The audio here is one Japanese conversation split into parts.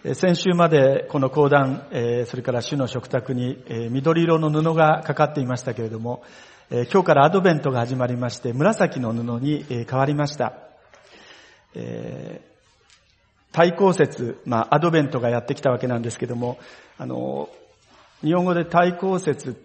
先週までこの講談、それから主の食卓に緑色の布がかかっていましたけれども、今日からアドベントが始まりまして紫の布に変わりました。対抗節、アドベントがやってきたわけなんですけども、日本語で対抗節、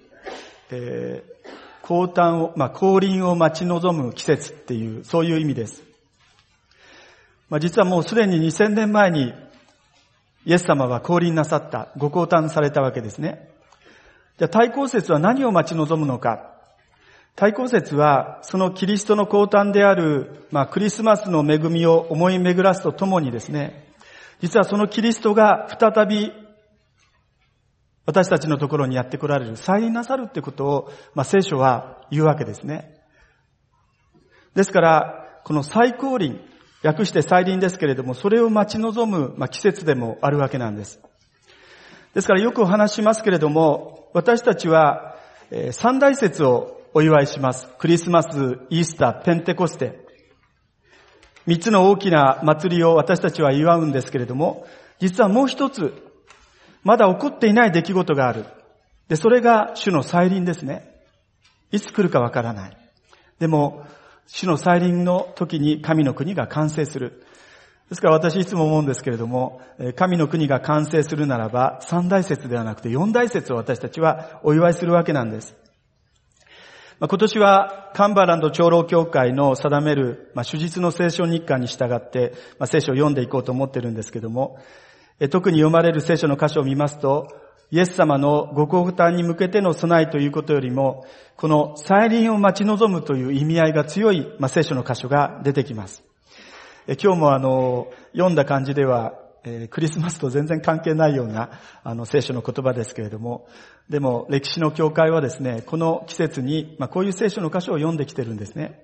降誕を、降臨を待ち望む季節っていう、そういう意味です。実はもうすでに2000年前にイエス様は降臨なさった、ご降誕されたわけですね。じゃあ対抗節は何を待ち望むのか。対抗節はそのキリストの降誕である、クリスマスの恵みを思い巡らすとともにですね、実はそのキリストが再び私たちのところにやって来られる、再臨なさるってことを、聖書は言うわけですね。ですから、この再降臨、訳して再臨ですけれども、それを待ち望む、季節でもあるわけなんです。ですからよくお話しますけれども、私たちは三大節をお祝いします。クリスマス、イースター、ペンテコステ。三つの大きな祭りを私たちは祝うんですけれども、実はもう一つ、まだ起こっていない出来事がある。で、それが主の再臨ですね。いつ来るかわからない。でも、主の再臨の時に神の国が完成する。ですから私いつも思うんですけれども、神の国が完成するならば、三大節ではなくて四大節を私たちはお祝いするわけなんです。今年はカンバーランド長老教会の定める、主日の聖書日課に従って、聖書を読んでいこうと思ってるんですけども、特に読まれる聖書の箇所を見ますと、イエス様のご降誕に向けての備えということよりも、この再臨を待ち望むという意味合いが強い、聖書の箇所が出てきます。今日も読んだ感じでは、クリスマスと全然関係ないような聖書の言葉ですけれども、でも歴史の教会はですね、この季節に、こういう聖書の箇所を読んできてるんですね。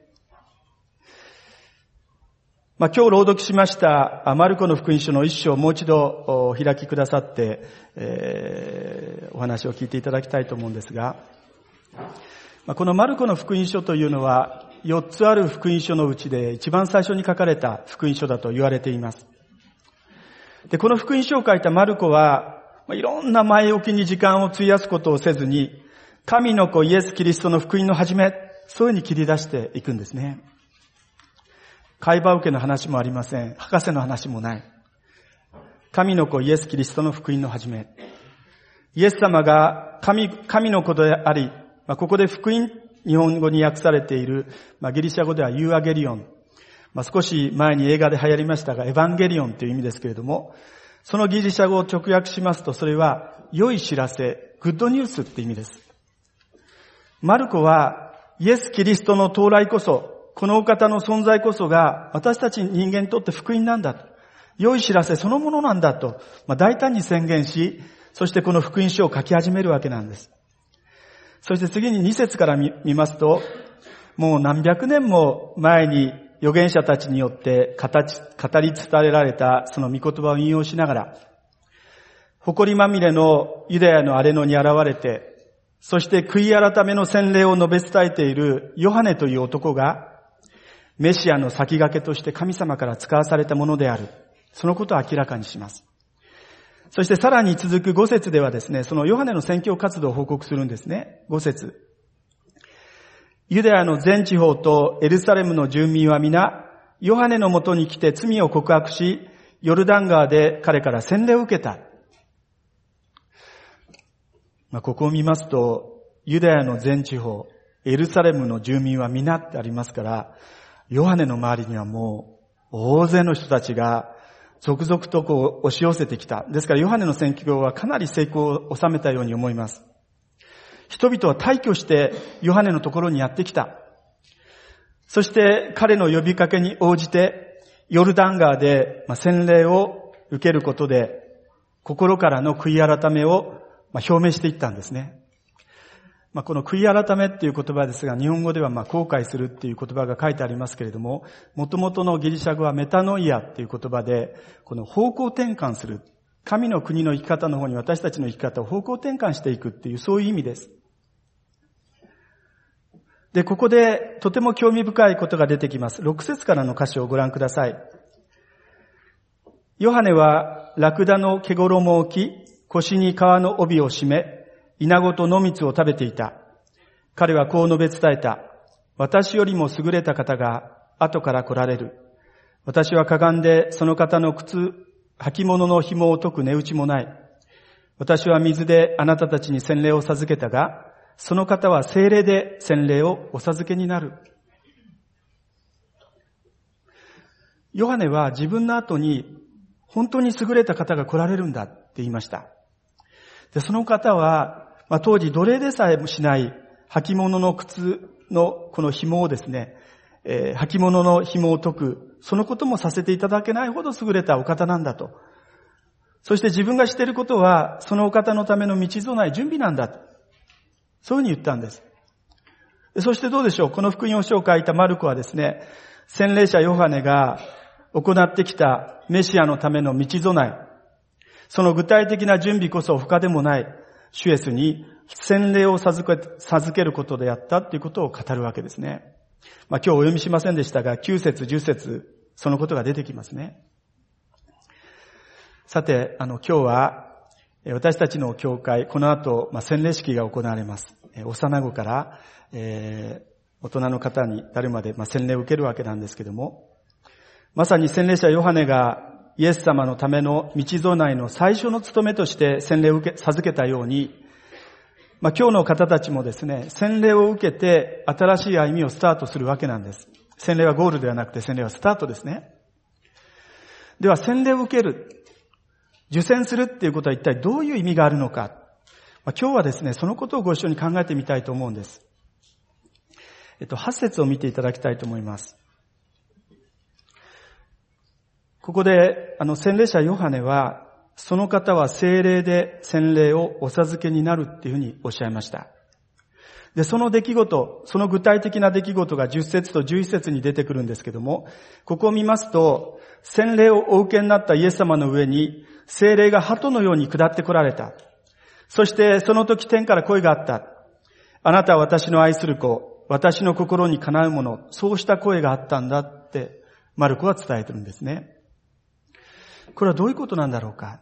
今日朗読しましたマルコの福音書の一章をもう一度お開きくださって、お話を聞いていただきたいと思うんですが、このマルコの福音書というのは4つある福音書のうちで一番最初に書かれた福音書だと言われています。で、この福音書を書いたマルコはいろんな前置きに時間を費やすことをせずに、神の子イエス・キリストの福音の始め、そういうふうに切り出していくんですね。海馬受けの話もありません。博士の話もない。神の子イエス・キリストの福音の始め。イエス様が神の子であり、ここで福音、日本語に訳されている、ギリシャ語ではユーアゲリオン。少し前に映画で流行りましたが、エヴァンゲリオンという意味ですけれども、そのギリシャ語を直訳しますと、それは良い知らせ、グッドニュースって意味です。マルコはイエス・キリストの到来こそ、このお方の存在こそが私たち人間にとって福音なんだと。良い知らせそのものなんだと、大胆に宣言し、そしてこの福音書を書き始めるわけなんです。そして次に2節から見ますもう何百年も前に預言者たちによって語り伝えられたその御言葉を引用しながら、埃まみれのユダヤの荒れ野に現れて、そして悔い改めの洗礼を述べ伝えているヨハネという男が、メシアの先駆けとして神様から使わされたものである。そのことを明らかにします。そしてさらに続く5節ではですね、そのヨハネの宣教活動を報告するんですね。5節。ユダヤの全地方とエルサレムの住民は皆、ヨハネのもとに来て罪を告白し、ヨルダン川で彼から洗礼を受けた。ここを見ますと、ユダヤの全地方、エルサレムの住民は皆ってありますから、ヨハネの周りにはもう大勢の人たちが続々と押し寄せてきた。ですからヨハネの宣教はかなり成功を収めたように思います。人々は大挙してヨハネのところにやってきた。そして彼の呼びかけに応じてヨルダン川で洗礼を受けることで心からの悔い改めを表明していったんですね。この悔い改めっていう言葉ですが、日本語では後悔するっていう言葉が書いてありますけれども、元々のギリシャ語はメタノイアっていう言葉で、この方向転換する。神の国の生き方の方に私たちの生き方を方向転換していくっていう、そういう意味です。で、ここでとても興味深いことが出てきます。6節からの箇所をご覧ください。ヨハネはラクダの毛衣を着、腰に革の帯を締め、イナゴと野蜜を食べていた。彼はこう述べ伝えた。私よりも優れた方が後から来られる。私はかがんでその方の履物の紐を解く値打ちもない。私は水であなたたちに洗礼を授けたが、その方は聖霊で洗礼をお授けになる。ヨハネは自分の後に本当に優れた方が来られるんだって言いました。で、その方は、当時奴隷でさえもしない履物の靴のこの紐をですね、履物の紐を解く、そのこともさせていただけないほど優れたお方なんだと。そして自分がしていることは、そのお方のための道備え、準備なんだ。そういうふうに言ったんです。そしてどうでしょう、この福音書を書いたマルコはですね、洗礼者ヨハネが行ってきたメシアのための道備え、その具体的な準備こそ他でもない主イエスに洗礼を授けることであったということを語るわけですね。今日お読みしませんでしたが、9節10節そのことが出てきますね。さて、今日は私たちの教会、この後、洗礼式が行われます。幼子から、大人の方に至るまで、洗礼を受けるわけなんですけども、まさに洗礼者ヨハネがイエス様のための道備えの最初の務めとして洗礼を授けたように、今日の方たちもですね、洗礼を受けて新しい歩みをスタートするわけなんです。洗礼はゴールではなくて洗礼はスタートですね。では洗礼を受ける、受洗するっていうことは一体どういう意味があるのか。今日はですね、そのことをご一緒に考えてみたいと思うんです。8節を見ていただきたいと思います。ここで、洗礼者ヨハネは、その方は聖霊で洗礼をお授けになるっていうふうにおっしゃいました。で、その出来事、その具体的な出来事が10節と11節に出てくるんですけども、ここを見ますと、洗礼をお受けになったイエス様の上に、聖霊が鳩のように下ってこられた。そしてその時天から声があった。あなたは私の愛する子、私の心にかなうもの、そうした声があったんだって、マルコは伝えてるんですね。これはどういうことなんだろうか。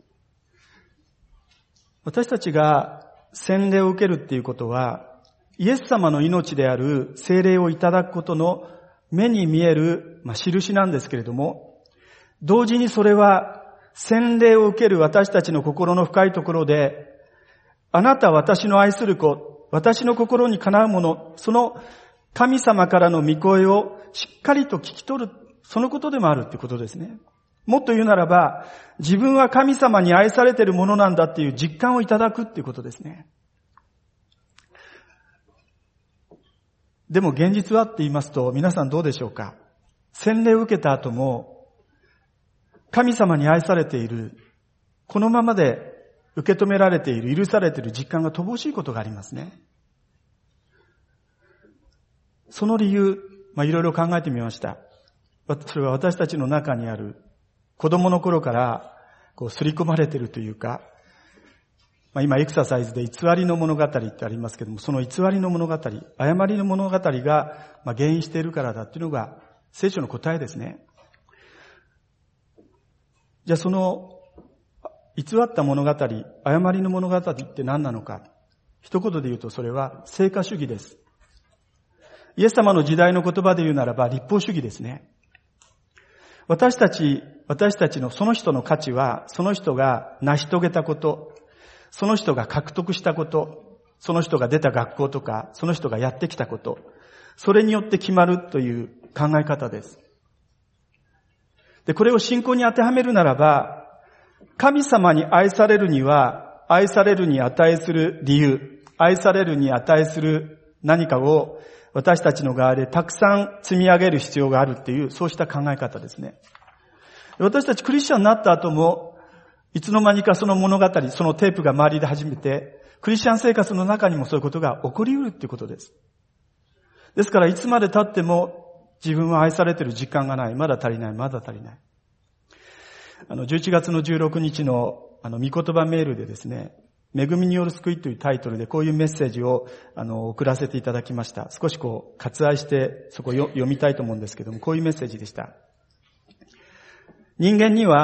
私たちが洗礼を受けるっていうことは、イエス様の命である聖霊をいただくことの目に見える、印なんですけれども、同時にそれは洗礼を受ける私たちの心の深いところで、あなたは私の愛する子、私の心にかなうもの、その神様からの御声をしっかりと聞き取る、そのことでもあるっていうことですね。もっと言うならば、自分は神様に愛されているものなんだっていう実感をいただくっていうことですね。でも現実はって言いますと、皆さんどうでしょうか。洗礼を受けた後も、神様に愛されている、このままで受け止められている、許されている実感が乏しいことがありますね。その理由、いろいろ考えてみました。それは私たちの中にある、子供の頃から刷り込まれているというか、今エクササイズで偽りの物語ってありますけども、その偽りの物語、誤りの物語が原因しているからだっていうのが聖書の答えですね。じゃあその偽った物語、誤りの物語って何なのか。一言で言うとそれは成果主義です。イエス様の時代の言葉で言うならば立法主義ですね。私たちのその人の価値は、その人が成し遂げたこと、その人が獲得したこと、その人が出た学校とか、その人がやってきたこと、それによって決まるという考え方です。で、これを信仰に当てはめるならば、神様に愛されるには、愛されるに値する理由、愛されるに値する何かを私たちの側でたくさん積み上げる必要があるっていう、そうした考え方ですね。私たちクリスチャンになった後も、いつの間にかその物語、そのテープが周りで始めて、クリスチャン生活の中にもそういうことが起こり得るっていうことです。ですからいつまで経っても自分は愛されている実感がない。まだ足りない。まだ足りない。11月の16日の御言葉メールでですね、恵みによる救いというタイトルでこういうメッセージを送らせていただきました。少し割愛してそこを読みたいと思うんですけども、こういうメッセージでした。人間には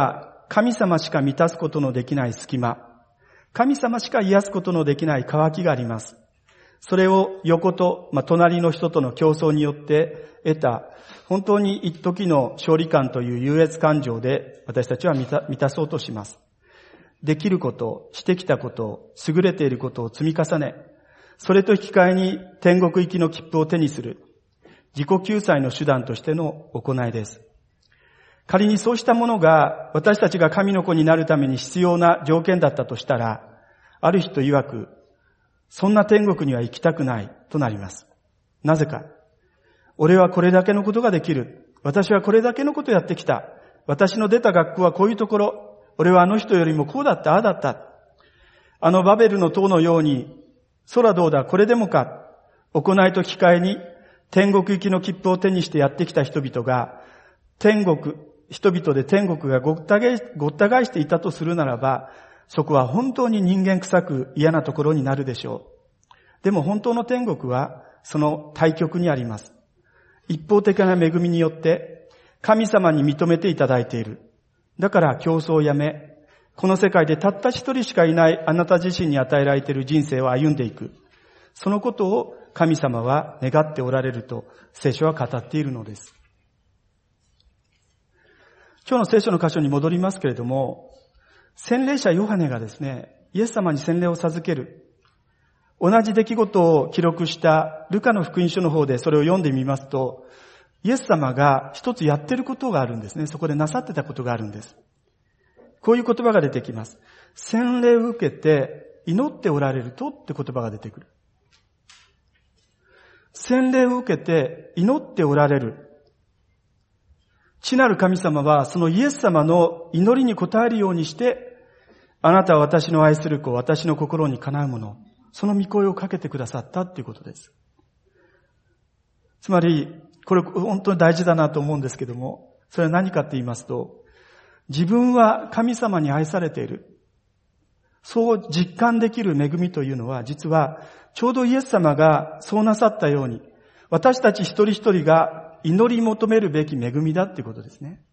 神様しか満たすことのできない隙間、神様しか癒すことのできない渇きがあります。それを横と、隣の人との競争によって得た、本当に一時の勝利感という優越感情で私たちは満たそうとします。できること、してきたこと、優れていることを積み重ね、それと引き換えに天国行きの切符を手にする、自己救済の手段としての行いです。仮にそうしたものが私たちが神の子になるために必要な条件だったとしたら、ある人曰く、そんな天国には行きたくないとなります。なぜか。俺はこれだけのことができる。私はこれだけのことやってきた。私の出た学校はこういうところ。俺はあの人よりもこうだった、ああだった。あのバベルの塔のように、空どうだ、これでもか。行いと引き換えに、天国行きの切符を手にしてやってきた人々が、人々で天国がごった返していたとするならば、そこは本当に人間臭く嫌なところになるでしょう。でも本当の天国はその対極にあります。一方的な恵みによって神様に認めていただいている。だから競争をやめ、この世界でたった一人しかいないあなた自身に与えられている人生を歩んでいく。そのことを神様は願っておられると聖書は語っているのです。今日の聖書の箇所に戻りますけれども、洗礼者ヨハネがですね、イエス様に洗礼を授ける。同じ出来事を記録したルカの福音書の方でそれを読んでみますと、イエス様が一つやってることがあるんですね。そこでなさってたことがあるんです。こういう言葉が出てきます。洗礼を受けて祈っておられるとって言葉が出てくる。洗礼を受けて祈っておられる。父なる神様はそのイエス様の祈りに応えるようにして、あなたは私の愛する子、私の心にかなうもの、その御声をかけてくださったということです。つまり、これ本当に大事だなと思うんですけども、それは何かって言いますと、自分は神様に愛されている。そう実感できる恵みというのは、実はちょうどイエス様がそうなさったように、私たち一人一人が祈り求めるべき恵みだっていうことですね。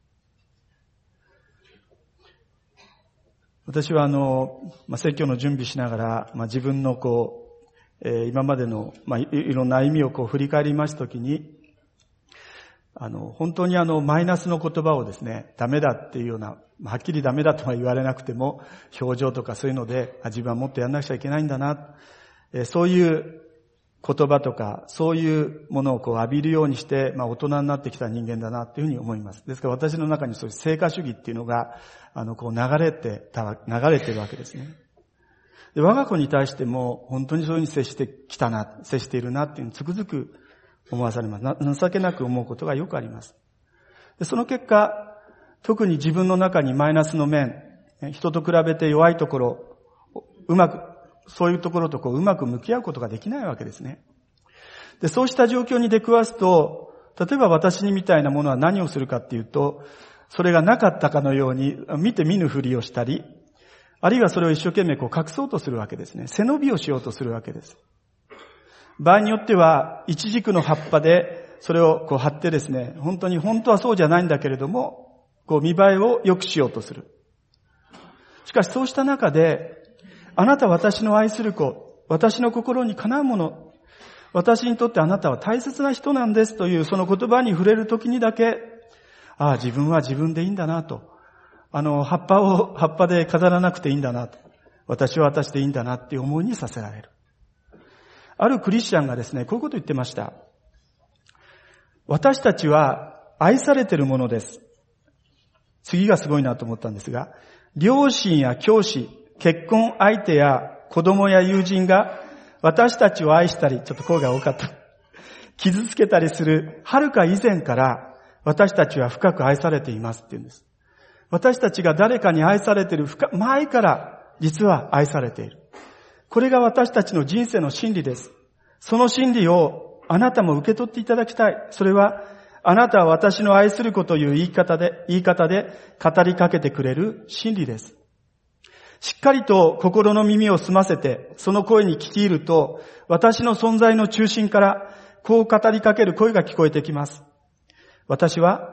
私は説教の準備しながら、自分の今までのいろんな歩みを振り返りますときに、本当にマイナスの言葉をですね、ダメだっていうような、はっきりダメだとは言われなくても、表情とかそういうので、自分はもっとやんなくちゃいけないんだな、そういう言葉とか、そういうものを浴びるようにして、大人になってきた人間だなっていうふうに思います。ですから私の中にそういう成果主義っていうのが、流れてるわけですね。で、我が子に対しても、本当にそういうふうに接しているなっていうのをつくづく思わされます。情けなく思うことがよくあります。で、その結果、特に自分の中にマイナスの面、人と比べて弱いところ、そういうところとうまく向き合うことができないわけですね。で、そうした状況に出くわすと、例えば私みたいなものは何をするかっていうと、それがなかったかのように見て見ぬふりをしたり、あるいはそれを一生懸命隠そうとするわけですね。背伸びをしようとするわけです。場合によっては、イチジクの葉っぱでそれを貼ってですね、本当はそうじゃないんだけれども、見栄えを良くしようとする。しかしそうした中で、あなたは私の愛する子、私の心にかなうもの、私にとってあなたは大切な人なんですというその言葉に触れるときにだけ、自分は自分でいいんだなと。葉っぱで飾らなくていいんだなと。私は私でいいんだなっていう思いにさせられる。あるクリスチャンがですね、こういうことを言ってました。私たちは愛されているものです。次がすごいなと思ったんですが、両親や教師、結婚相手や子供や友人が私たちを愛したり、ちょっと声が多かった。傷つけたりするはるか以前から私たちは深く愛されていますって言うんです。私たちが誰かに愛されている前から実は愛されている。これが私たちの人生の真理です。その真理をあなたも受け取っていただきたい。それはあなたは私の愛する子という言い方で語りかけてくれる真理です。しっかりと心の耳を澄ませて、その声に聞き入ると、私の存在の中心からこう語りかける声が聞こえてきます。私は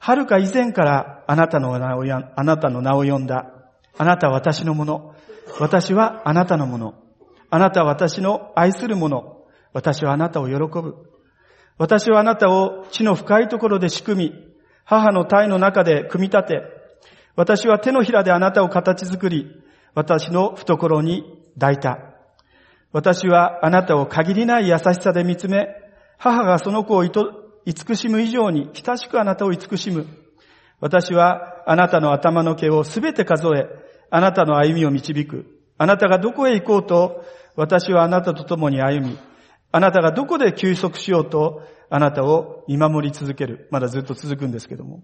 遥か以前からあなたの名を呼んだ。あなたは私のもの。私はあなたのもの。あなたは私の愛するもの。私はあなたを喜ぶ。私はあなたを地の深いところで仕組み、母の胎の中で組み立て、私は手のひらであなたを形作り、私の懐に抱いた。私はあなたを限りない優しさで見つめ、母がその子を慈しむ以上に親しくあなたを慈しむ。私はあなたの頭の毛をすべて数え、あなたの歩みを導く。あなたがどこへ行こうと、私はあなたと共に歩み、あなたがどこで休息しようと、あなたを見守り続ける。まだずっと続くんですけども。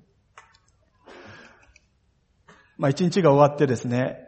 一日が終わってですね、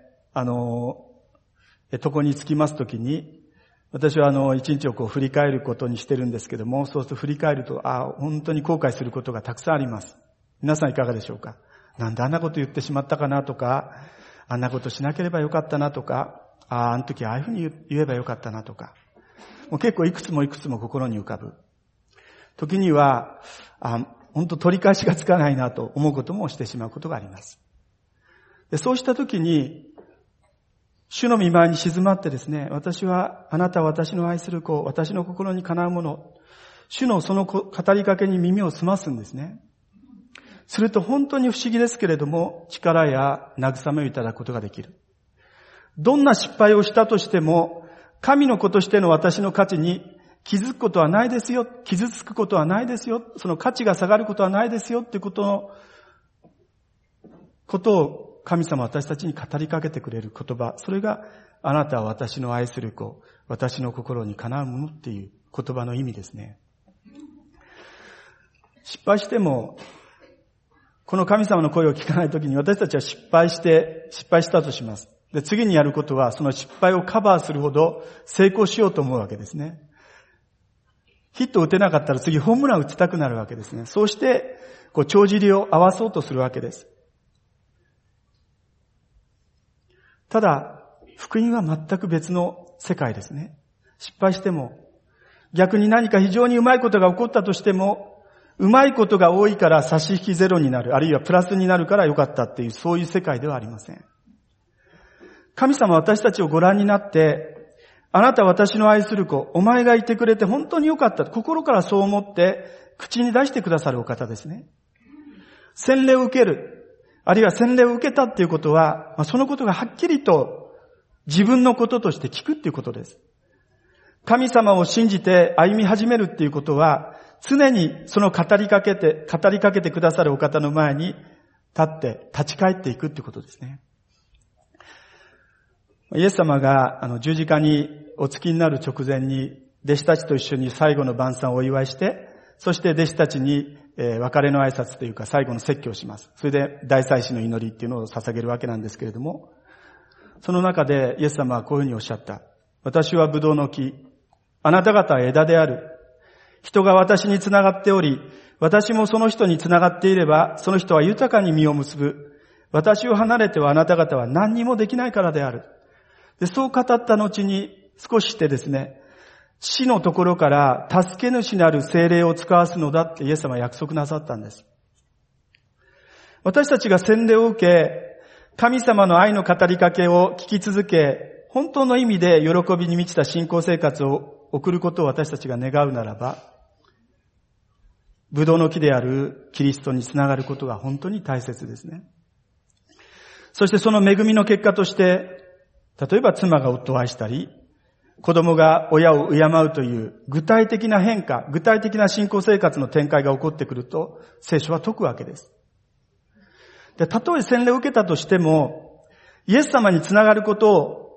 床に着きますときに、私は一日を振り返ることにしてるんですけども、そうすると振り返ると、本当に後悔することがたくさんあります。皆さんいかがでしょうか？なんであんなこと言ってしまったかなとか、あんなことしなければよかったなとか、あの時ああいうふうに言えばよかったなとか、もう結構いくつも心に浮かぶ。時には、本当取り返しがつかないなと思うこともしてしまうことがあります。で、そうした時に、主の御前に静まってですね、あなたは私の愛する子、私の心にかなうもの、主のその語りかけに耳を澄ますんですね。すると本当に不思議ですけれども、力や慰めをいただくことができる。どんな失敗をしたとしても、神の子としての私の価値に傷つくことはないですよ。傷つくことはないですよ。その価値が下がることはないですよっていうことを神様は私たちに語りかけてくれる言葉。それがあなたは私の愛する子、私の心にかなうものっていう言葉の意味ですね。失敗しても、この神様の声を聞かないときに私たちは失敗したとします。で、次にやることはその失敗をカバーするほど成功しようと思うわけですね。ヒットを打てなかったら次ホームラン打ちたくなるわけですね。そうして、帳尻を合わそうとするわけです。ただ、福音は全く別の世界ですね。失敗しても、逆に何か非常にうまいことが起こったとしても、うまいことが多いから差し引きゼロになる、あるいはプラスになるから良かったっていう、そういう世界ではありません。神様は私たちをご覧になって、あなたは私の愛する子、お前がいてくれて本当に良かった。心からそう思って口に出してくださるお方ですね。洗礼を受ける、あるいは洗礼を受けたっていうことは、そのことがはっきりと自分のこととして聞くっていうことです。神様を信じて歩み始めるっていうことは、常にその語りかけてくださるお方の前に立ち返っていくっていうことですね。イエス様が十字架にお付きになる直前に弟子たちと一緒に最後の晩餐をお祝いして、そして弟子たちに別れの挨拶というか最後の説教をします。それで大祭司の祈りっていうのを捧げるわけなんですけれども、その中でイエス様はこういうふうにおっしゃった。私はブドウの木、あなた方は枝である。人が私につながっており、私もその人につながっていれば、その人は豊かに実を結ぶ。私を離れてはあなた方は何にもできないからである。で、そう語った後に少ししてですね、死のところから助け主なる聖霊を使わすのだってイエス様は約束なさったんです。私たちが洗礼を受け、神様の愛の語りかけを聞き続け、本当の意味で喜びに満ちた信仰生活を送ることを私たちが願うならば、ブドウの木であるキリストにつながることが本当に大切ですね。そしてその恵みの結果として、例えば妻が夫を愛したり、子供が親を敬うという具体的な変化、具体的な信仰生活の展開が起こってくると、聖書は説くわけです。で、たとえ洗礼を受けたとしても、イエス様につながることを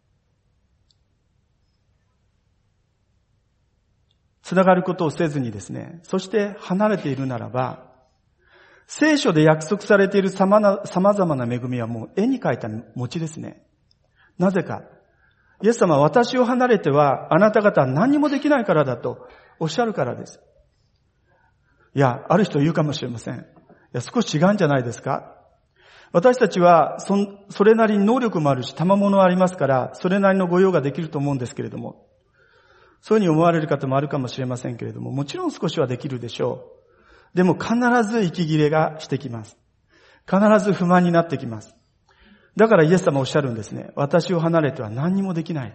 せずにですね、そして離れているならば、聖書で約束されている様々な恵みはもう絵に描いた餅ですね。なぜか。イエス様は私を離れてはあなた方は何にもできないからだとおっしゃるからです。いや、ある人言うかもしれません。いや、少し違うんじゃないですか。私たちはそれなりに能力もあるし、賜物はありますから、それなりの御用ができると思うんですけれども、そういうふうに思われる方もあるかもしれませんけれども、もちろん少しはできるでしょでも必ず息切れがしてきます。必ず不満になってきます。だからイエス様おっしゃるんですね。私を離れては何にもできない。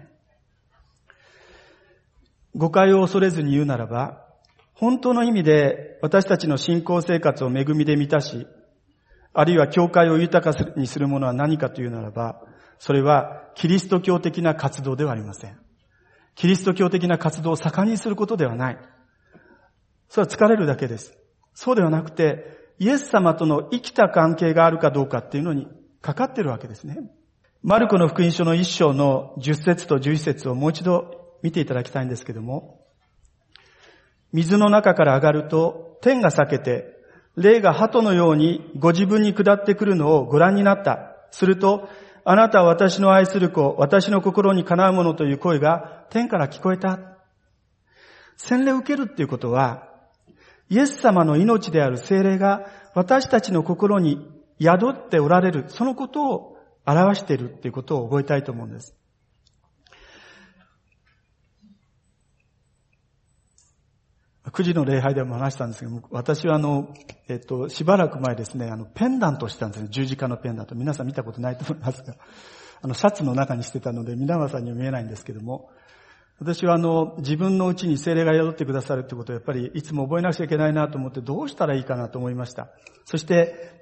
誤解を恐れずに言うならば、本当の意味で私たちの信仰生活を恵みで満たし、あるいは教会を豊かにするものは何かというならば、それはキリスト教的な活動ではありません。キリスト教的な活動を盛んにすることではない。それは疲れるだけです。そうではなくて、イエス様との生きた関係があるかどうかっていうのにかかっているわけですね。マルコの福音書の1章の10節と11節をもう一度見ていただきたいんですけども、水の中から上がると天が裂けて、霊が鳩のようにご自分に下ってくるのをご覧になった。すると、あなたは私の愛する子、私の心にかなうものという声が天から聞こえた。洗礼を受けるっていうことは、イエス様の命である聖霊が私たちの心に宿っておられる、そのことを表しているっていうことを覚えたいと思うんです。9時の礼拝でも話したんですけども、私はしばらく前ですね、ペンダントをしたんですね。十字架のペンダント。皆さん見たことないと思いますが、シャツの中にしてたので、皆さんには見えないんですけども、私は自分のうちに聖霊が宿ってくださるってことをやっぱりいつも覚えなくちゃいけないなと思って、どうしたらいいかなと思いました。そして、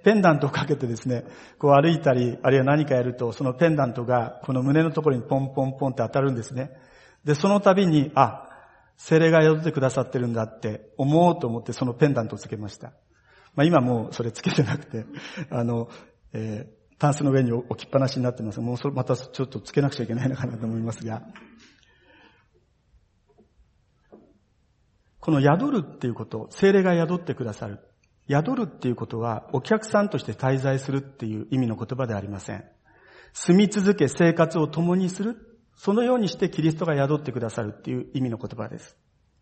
ペンダントをかけてですね、こう歩いたり、あるいは何かやると、そのペンダントがこの胸のところにポンポンポンって当たるんですね。で、その度に、聖霊が宿ってくださってるんだって思おうと思ってそのペンダントをつけました。今もうそれつけてなくて、タンスの上に置きっぱなしになってます。もうそれまたちょっとつけなくちゃいけないのかなと思いますが。この宿るっていうこと、聖霊が宿ってくださる。宿るっていうことはお客さんとして滞在するっていう意味の言葉ではありません。住み続け生活を共にする。そのようにしてキリストが宿ってくださるっていう意味の言葉です。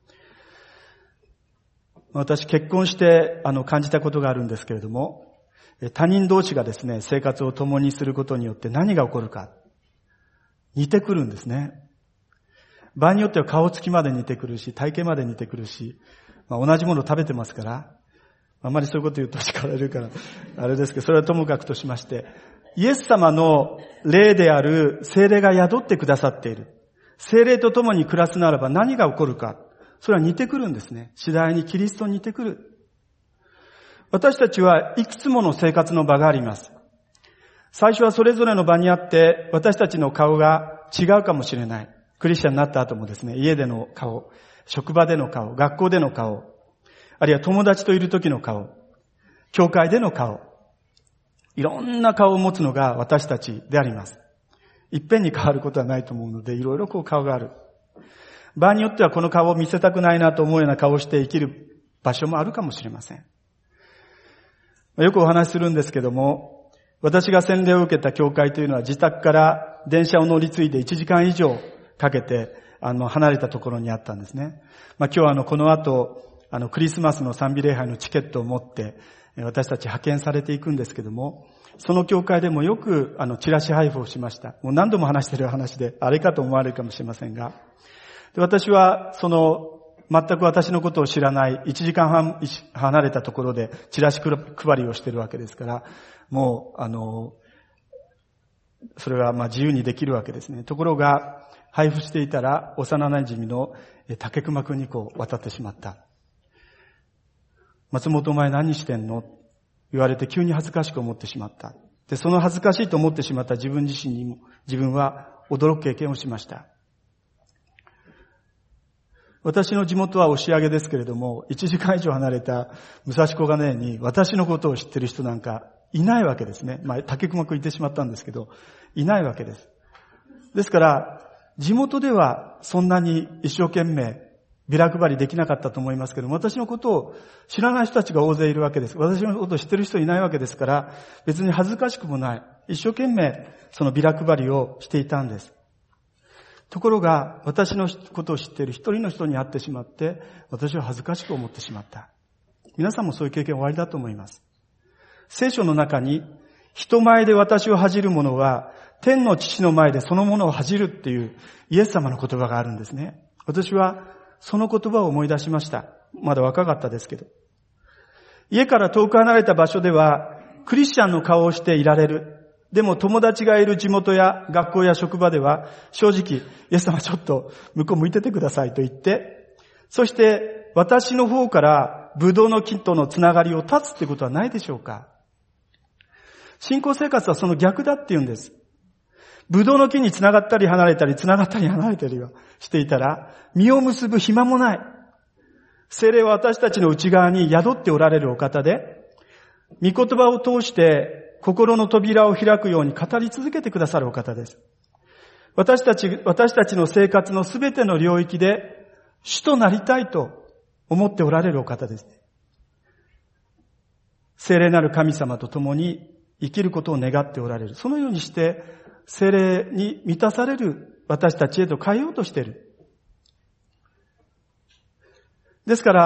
私結婚して感じたことがあるんですけれども、他人同士がですね、生活を共にすることによって何が起こるか。似てくるんですね。場合によっては顔つきまで似てくるし、体型まで似てくるし、同じものを食べてますから、あんまりそういうこと言うと叱られるから、あれですけど、それはともかくとしまして、イエス様の霊である聖霊が宿ってくださっている。聖霊と共に暮らすならば何が起こるか。それは似てくるんですね。次第にキリストに似てくる。私たちはいくつもの生活の場があります。最初はそれぞれの場にあって私たちの顔が違うかもしれない。クリスチャンになった後もですね、家での顔、職場での顔、学校での顔、あるいは友達といる時の顔、教会での顔、いろんな顔を持つのが私たちであります。いっぺんに変わることはないと思うので、いろいろ顔がある。場合によってはこの顔を見せたくないなと思うような顔をして生きる場所もあるかもしれません。よくお話しするんですけども、私が洗礼を受けた教会というのは自宅から電車を乗り継いで1時間以上かけて離れたところにあったんですね。今日はこの後クリスマスの賛美礼拝のチケットを持って私たち派遣されていくんですけども、その教会でもよくチラシ配布をしました。もう何度も話している話で、あれかと思われるかもしれませんが、で私は全く私のことを知らない1時間半離れたところでチラシ配りをしているわけですから、もうそれは自由にできるわけですね。ところが配布していたら幼馴染の竹熊くんに渡ってしまった。松本お前何してんの言われて急に恥ずかしく思ってしまった。で、その恥ずかしいと思ってしまった自分自身にも自分は驚く経験をしました。私の地元は押上ですけれども、1時間以上離れた武蔵小金井に私のことを知っている人なんかいないわけですね。竹熊くん言ってしまったんですけど、いないわけです。ですから、地元ではそんなに一生懸命ビラ配りできなかったと思いますけども、私のことを知らない人たちが大勢いるわけです。私のことを知っている人いないわけですから、別に恥ずかしくもない。一生懸命そのビラ配りをしていたんです。ところが、私のことを知っている一人の人に会ってしまって、私は恥ずかしく思ってしまった。皆さんもそういう経験おありだと思います。聖書の中に、人前で私を恥じる者は、天の父の前でそのものを恥じるっていうイエス様の言葉があるんですね。私はその言葉を思い出しました。まだ若かったですけど。 家から遠く離れた場所ではクリスチャンの顔をしていられる。でも友達がいる地元や学校や職場では正直、イエス様ちょっと向こう向いててくださいと言って、そして私の方からブドウの木とのつながりを断つってことはないでしょうか。信仰生活はその逆だって言うんです。ブドウの木につながったり離れたり、つながったり離れたりをしていたら、実を結ぶ暇もない。聖霊は私たちの内側に宿っておられるお方で、御言葉を通して心の扉を開くように語り続けてくださるお方です。私たちの生活のすべての領域で主となりたいと思っておられるお方です。聖霊なる神様と共に生きることを願っておられる。そのようにして聖霊に満たされる私たちへと変えようとしている。ですから、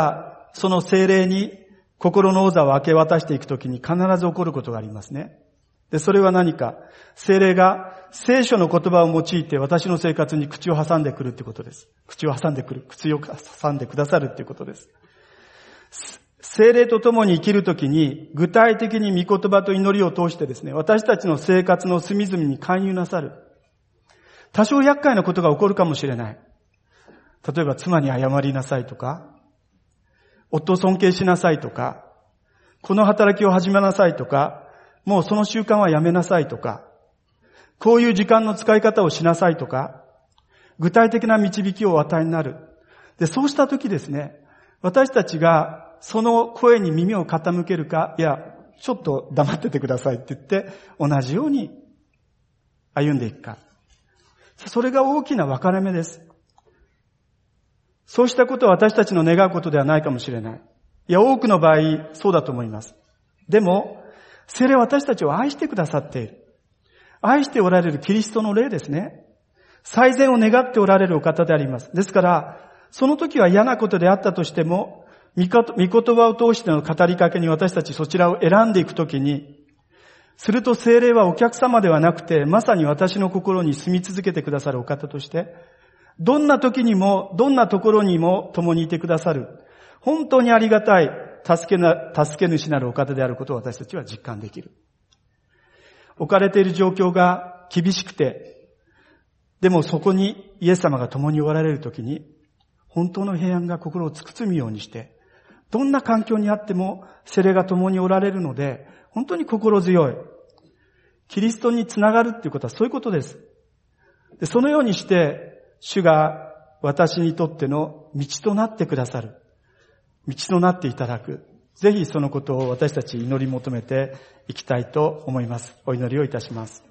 その聖霊に心の王座を明け渡していくときに必ず起こることがありますね。で、それは何か、聖霊が聖書の言葉を用いて私の生活に口を挟んでくるってことです。口を挟んでくださるっていうことです。聖霊と共に生きるときに具体的に御言葉と祈りを通してですね、私たちの生活の隅々に介入なさる。多少厄介なことが起こるかもしれない。例えば妻に謝りなさいとか、夫を尊敬しなさいとか、この働きを始めなさいとか、もうその習慣はやめなさいとか、こういう時間の使い方をしなさいとか、具体的な導きをお与えになる。で、そうしたときですね、私たちがその声に耳を傾けるか、いや、ちょっと黙っててくださいって言って、同じように歩んでいくか。それが大きな分かれ目です。そうしたことは私たちの願うことではないかもしれない。いや、多くの場合、そうだと思います。でも、聖霊は私たちを愛してくださっている。愛しておられるキリストの霊ですね。最善を願っておられるお方であります。ですから、その時は嫌なことであったとしても、御言葉を通しての語りかけに私たちそちらを選んでいくときに、すると聖霊はお客様ではなくて、まさに私の心に住み続けてくださるお方として、どんな時にも、どんなところにも共にいてくださる、本当にありがたい助け主なるお方であることを私たちは実感できる。置かれている状況が厳しくて、でもそこにイエス様が共におられるときに、本当の平安が心を包むようにして、どんな環境にあっても聖霊が共におられるので、本当に心強い。キリストにつながるっていうことはそういうことです。で、そのようにして、主が私にとっての道となってくださる。道となっていただく。ぜひそのことを私たち祈り求めていきたいと思います。お祈りをいたします。